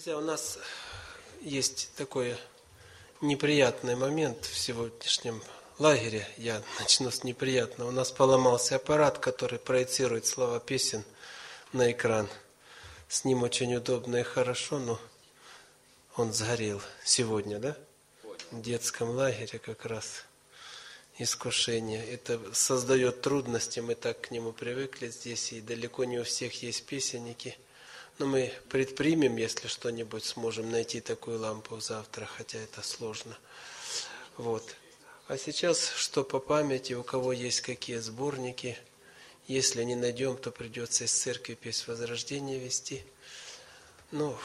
Друзья, у нас есть такой неприятный момент в сегодняшнем лагере. Я начну с неприятного. У нас поломался аппарат, который проецирует слова песен на экран. С ним очень удобно и хорошо, но он сгорел сегодня, да? В детском лагере как раз искушение. Это создает трудности, мы так к нему привыкли здесь, и далеко не у всех есть песенники. Но мы предпримем, если что-нибудь сможем найти такую лампу завтра, хотя это сложно. Вот. А сейчас, что по памяти, у кого есть какие сборники, если не найдем, то придется из церкви песнь Возрождения вести. Ну,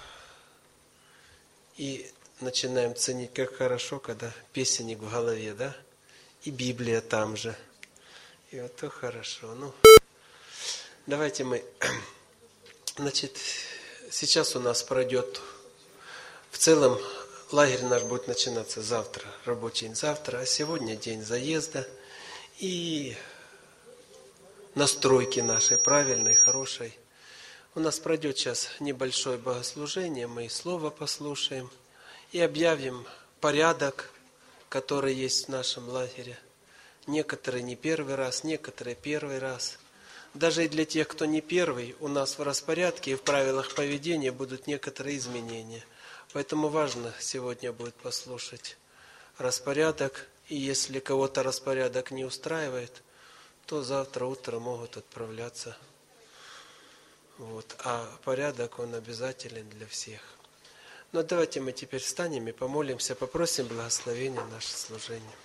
и начинаем ценить, как хорошо, когда песенник в голове, да? И Библия там же. И вот то хорошо. Ну, давайте мы... Значит, сейчас у нас пройдет, в целом, лагерь наш будет начинаться завтра, рабочий день завтра, а сегодня день заезда и настройки нашей правильной, хорошей. У нас пройдет сейчас небольшое богослужение, мы и слово послушаем, и объявим порядок, который есть в нашем лагере. Некоторые не первый раз, некоторые первый раз. Даже и для тех, кто не первый, у нас в распорядке и в правилах поведения будут некоторые изменения. Поэтому важно сегодня будет послушать распорядок. И если кого-то распорядок не устраивает, то завтра утром могут отправляться. Вот. А порядок, он обязателен для всех. Но давайте мы теперь встанем и помолимся, попросим благословения наше служение.